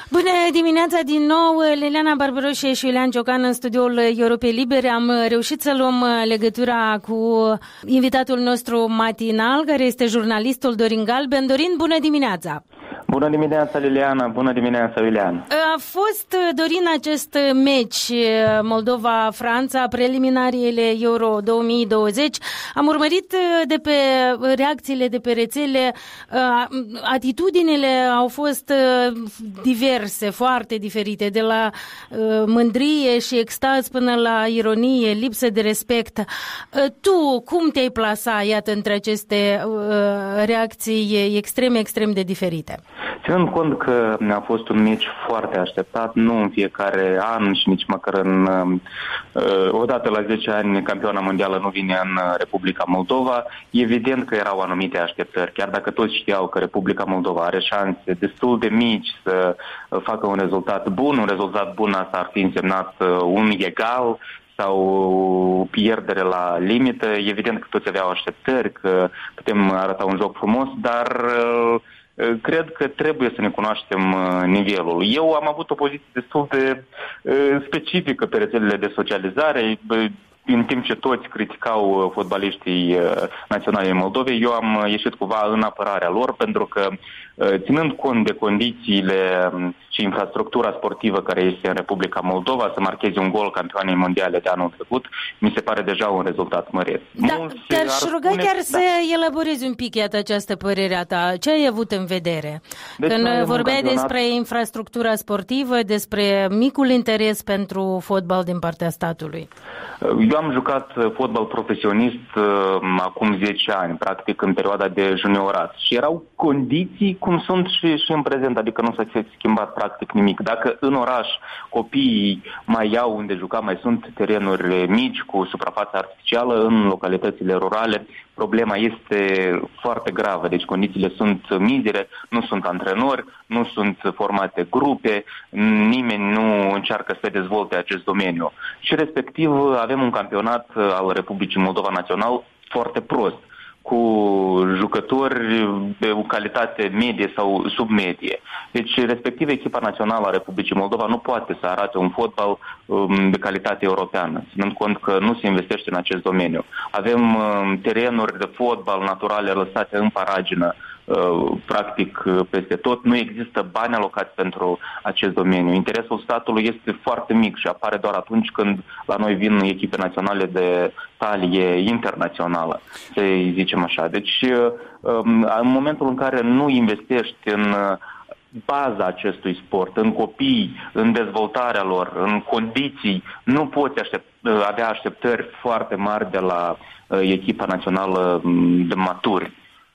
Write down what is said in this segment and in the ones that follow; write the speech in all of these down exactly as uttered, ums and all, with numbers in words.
Bună dimineața din nou, Liliana Barbaroșe și Iulian Ciocan în studioul Europei Libere. Am reușit să luăm legătura cu invitatul nostru matinal, care este jurnalistul Dorin Galben. Dorin, bună dimineața! Bună dimineața, Liliana! Bună dimineața, Iulian! A fost, Dorin, acest meci Moldova-Franța, preliminariile Euro două mii douăzeci. Am urmărit de pe reacțiile de pe rețele. Atitudinile au fost diverse, foarte diferite, de la mândrie și extaz până la ironie, lipsă de respect. Tu, cum te-ai plasa, iată, între aceste reacții extrem, extrem de diferite? Ținând cont că a fost un meci foarte așteptat, nu în fiecare an și nici măcar în odată la zece ani campioana mondială nu vine în Republica Moldova, evident că erau anumite așteptări, chiar dacă toți știau că Republica Moldova are șanse destul de mici să facă un rezultat bun. Un rezultat bun asta ar fi însemnat un egal sau pierdere la limită. Evident că toți aveau așteptări, că putem arăta un joc frumos, dar cred că trebuie să ne cunoaștem nivelul. Eu am avut o poziție destul de specifică pe rețelele de socializare. În timp ce toți criticau fotbaliștii naționali Moldovei, eu am ieșit cumva în apărarea lor, pentru că, ținând cont de condițiile și infrastructura sportivă care este în Republica Moldova, să marcheze un gol campioanei mondiale de anul trecut, mi se pare deja un rezultat măreț. Da, te-aș ruga chiar da. să elaborezi un pic, iată, această părere a ta. Ce ai avut în vedere? Deci când vorbeai despre infrastructura sportivă, despre micul interes pentru fotbal din partea statului. Eu am jucat fotbal profesionist uh, acum zece ani, practic în perioada de juniorat. Și erau condiții cum sunt și, și în prezent, adică nu s-a schimbat practic nimic. Dacă în oraș copiii mai iau unde juca, mai sunt terenuri mici cu suprafață artificială, în localitățile rurale problema este foarte gravă. Deci condițiile sunt mizere, nu sunt antrenori, nu sunt formate grupe, nimeni nu încearcă să dezvolte acest domeniu. Și respectiv avem un campionat al Republicii Moldova Național foarte prost, cu jucători de o calitate medie sau submedie. Deci, respectiv, echipa națională a Republicii Moldova nu poate să arate un fotbal um, de calitate europeană, ținând cont că nu se investește în acest domeniu. Avem um, terenuri de fotbal naturale lăsate în paragină, uh, practic peste tot. Nu există bani alocați pentru acest domeniu. Interesul statului este foarte mic și apare doar atunci când la noi vin echipe naționale de talie internațională, să zicem așa. Deci, în momentul în care nu investești în baza acestui sport, în copii, în dezvoltarea lor, în condiții, nu poți aștept, avea așteptări foarte mari de la echipa națională de maturi.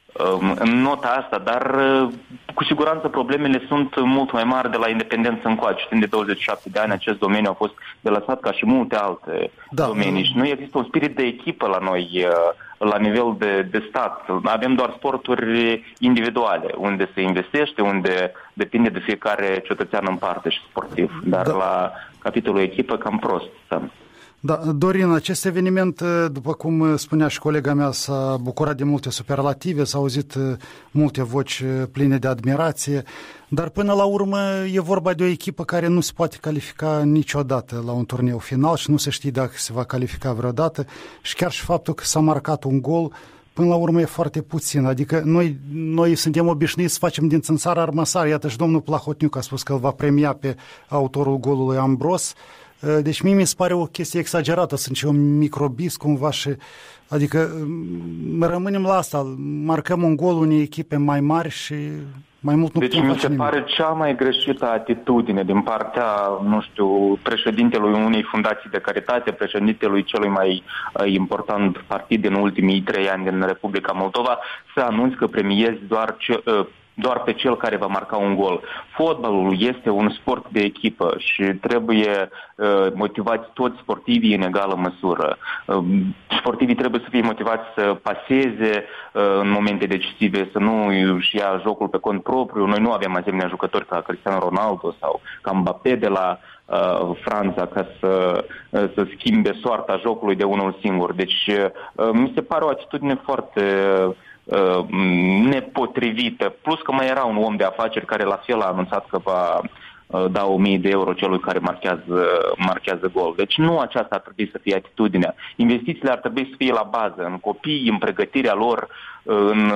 În nota asta, dar cu siguranță problemele sunt mult mai mari de la independență încoace. Timp de douăzeci și șapte de ani acest domeniu a fost de lăsat ca și multe alte da, domenii. Și nu există un spirit de echipă la noi, la nivel de, de stat. Avem doar sporturi individuale, unde se investește, unde depinde de fiecare cetățean în parte și sportiv. Dar da. La capitolul echipă cam prost stăm. Da, Dorin, acest eveniment, după cum spunea și colega mea, s-a bucurat de multe superlative, s-au auzit multe voci pline de admirație, dar până la urmă e vorba de o echipă care nu se poate califica niciodată la un turneu final și nu se știe dacă se va califica vreodată și chiar și faptul că s-a marcat un gol, până la urmă e foarte puțin, adică noi, noi suntem obișnuiți să facem din țânțar armăsar, iată și domnul Plahotniuc a spus că îl va premia pe autorul golului Ambros. Deci mie mi se pare o chestie exagerată, sunt și un microbist cumva și, adică rămânem la asta, marcăm un gol unei echipe mai mari și mai mult nu deci putem mi face se nimic. pare cea mai greșită atitudine din partea, nu știu, președintelui unei fundații de caritate, președintelui celui mai uh, important partid din ultimii trei ani din Republica Moldova, să anunți că premiezi doar ce, uh, doar pe cel care va marca un gol. Fotbalul este un sport de echipă și trebuie uh, motivați toți sportivii în egală măsură. Uh, sportivii trebuie să fie motivați să paseze uh, în momente decisive, să nu își ia jocul pe cont propriu. Noi nu avem asemenea jucători ca Cristiano Ronaldo sau ca Mbappé de la uh, Franța ca să, uh, să schimbe soarta jocului de unul singur. Deci uh, mi se pare o atitudine foarte nepotrivită, plus că mai era un om de afaceri care la fel a anunțat că va dau o mie de euro celui care marchează, marchează gol. Deci nu aceasta ar trebui să fie atitudinea. Investițiile ar trebui să fie la bază, în copii, în pregătirea lor, în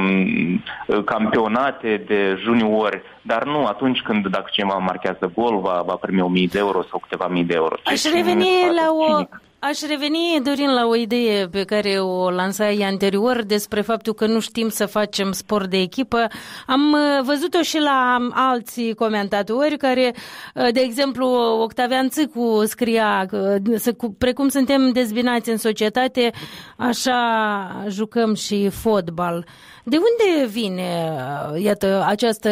campionate de juniori, dar nu atunci când dacă cineva marchează gol va, va primi o mie de euro sau câteva mii de euro. Aș reveni la o... Aș reveni, Dorin, la o idee pe care o lansai anterior despre faptul că nu știm să facem sport de echipă. Am văzut-o și la alți comentatori care, de exemplu, Octavian Țâcu scria, precum suntem dezbinați în societate, așa jucăm și fotbal. De unde vine, iată, această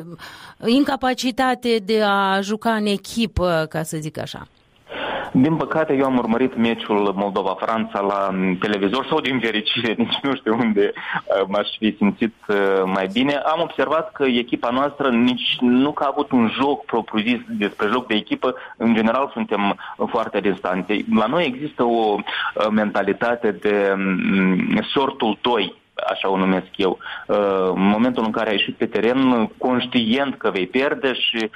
incapacitate de a juca în echipă, ca să zic așa? Din păcate, eu am urmărit meciul Moldova-Franța la televizor sau din fericire, nici nu știu unde m-aș fi simțit mai bine. Am observat că echipa noastră nici nu că a avut un joc propriu-zis despre joc de echipă. În general suntem foarte distanți. La noi există o mentalitate de sortul doi, așa o numesc eu. În momentul în care ai ieșit pe teren, conștient că vei pierde și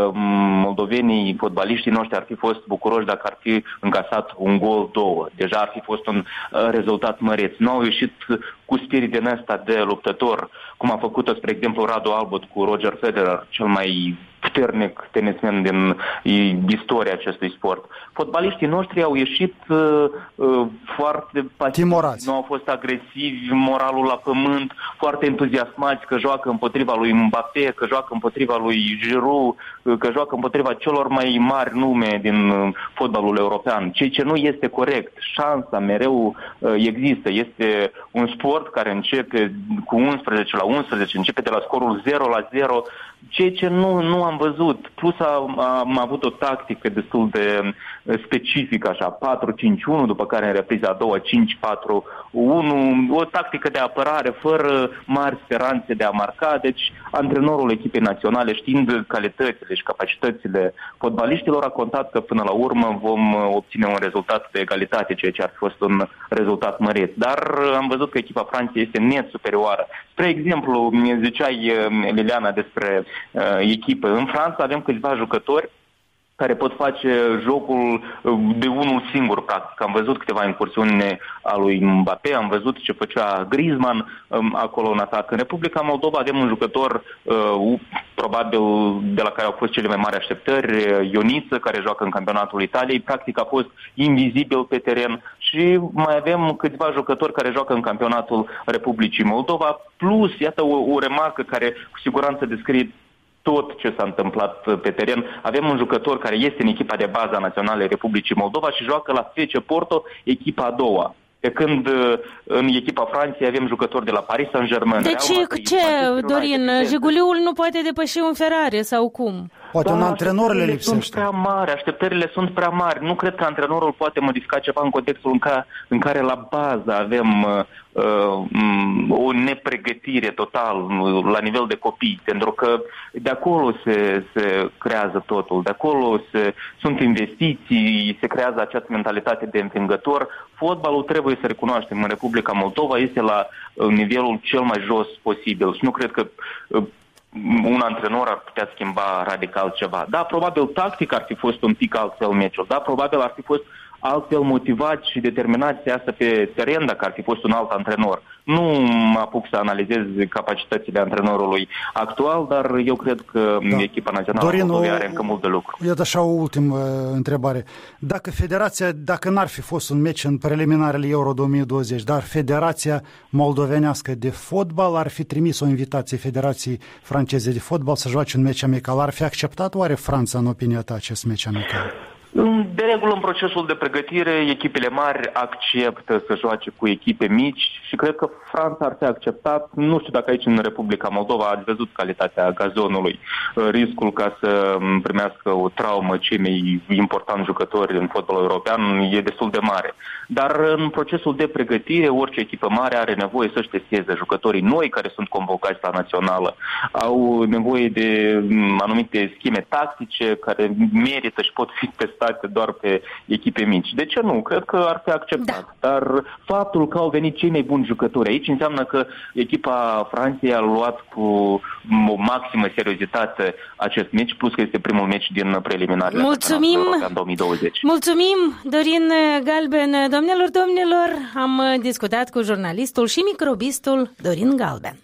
moldovenii, fotbaliștii noștri ar fi fost bucuroși dacă ar fi încasat un gol, două. Deja ar fi fost un rezultat măreț. Nu au ieșit cu spirit din ăsta de luptător, cum a făcut-o, spre exemplu, Radu Albot cu Roger Federer, cel mai puternic tenismen din istoria acestui sport. Fotbaliștii noștri au ieșit uh, uh, foarte pasivi, nu au fost agresivi, moralul la pământ, foarte entuziasmați că joacă împotriva lui Mbappé, că joacă împotriva lui Giroud, că joacă împotriva celor mai mari nume din fotbalul european. Ceea ce nu este corect. Șansa mereu uh, există. Este un sport care începe cu unsprezece la unsprezece, începe de la scorul zero la zero, ceea ce nu, nu am văzut. Plus am, am avut o tactică destul de specifică, așa, patru cinci unu, după care în repriza a doua cinci patru unu, o tactică de apărare fără mari speranțe de a marca. Deci antrenorul echipei naționale, știind calitățile și capacitățile fotbaliștilor, a contat că până la urmă vom obține un rezultat de egalitate, ceea ce ar fi fost un rezultat măreț. Dar am văzut că echipa Franței este net superioară. Spre exemplu, ziceai, Liliana, despre uh, echipă. În Franța avem câțiva jucători care pot face jocul de unul singur, practic. Am văzut câteva incursiuni a lui Mbappé, am văzut ce făcea Griezmann um, acolo în atac. În Republica Moldova avem un jucător, uh, probabil de la care au fost cele mai mari așteptări, Ioniță, care joacă în campionatul Italiei. Practic a fost invizibil pe teren și mai avem câțiva jucători care joacă în campionatul Republicii Moldova. Plus, iată o, o remarcă care cu siguranță descrie tot ce s-a întâmplat pe teren. Avem un jucător care este în echipa de bază a Naționalei Republicii Moldova și joacă la F C Porto, echipa a doua. Pe când în echipa Franței avem jucători de la Paris Saint-Germain. Deci ce, Dorin, Jiguliul nu poate depăși un Ferrari sau cum? Poate un antrenor le lipsește. Sunt prea mari, așteptările sunt prea mari. Nu cred că antrenorul poate modifica ceva în contextul în care, în care la bază avem uh, o nepregătire total la nivel de copii, pentru că de acolo se, se creează totul, de acolo se, sunt investiții, se creează această mentalitate de învingător. Fotbalul, trebuie să recunoaștem, în Republica Moldova este la nivelul cel mai jos posibil și nu cred că uh, un antrenor ar putea schimba radical ceva. Da, probabil tactic ar fi fost un pic altfel meciul, da, probabil ar fi fost altfel motivat și determinat să iasă pe teren dacă ar fi fost un alt antrenor. Nu mă apuc să analizez capacitățile antrenorului actual, dar eu cred că da. echipa națională Moldovei are încă mult de lucru. Iată așa o ultimă uh, întrebare. Dacă federația, dacă n-ar fi fost un meci în preliminarele Euro două mii douăzeci, dar Federația Moldovenească de Fotbal ar fi trimis o invitație Federației Franceze de Fotbal să joace un meci amical, ar fi acceptat oare Franța, în opinia ta, acest meci amical? De regulă, în procesul de pregătire, echipele mari acceptă să joace cu echipe mici și cred că Franța ar fi acceptat. Nu știu dacă aici în Republica Moldova ați văzut calitatea gazonului. Riscul ca să primească o traumă cei mai importanti jucători în fotbalul european e destul de mare. Dar în procesul de pregătire, orice echipă mare are nevoie să-și testeze jucătorii noi care sunt convocați la națională. Au nevoie de anumite scheme tactice care merită și pot fi testate axate doar pe echipe mici. De ce nu? Cred că ar fi acceptat. Da. Dar faptul că au venit cei mai buni jucători aici înseamnă că echipa Franței a luat cu o maximă seriozitate acest meci, plus că este primul meci din preliminarele Mulțumim! două mii douăzeci. Mulțumim, Dorin Galben. Domnilor, domnilor, am discutat cu jurnalistul și microbistul Dorin Galben.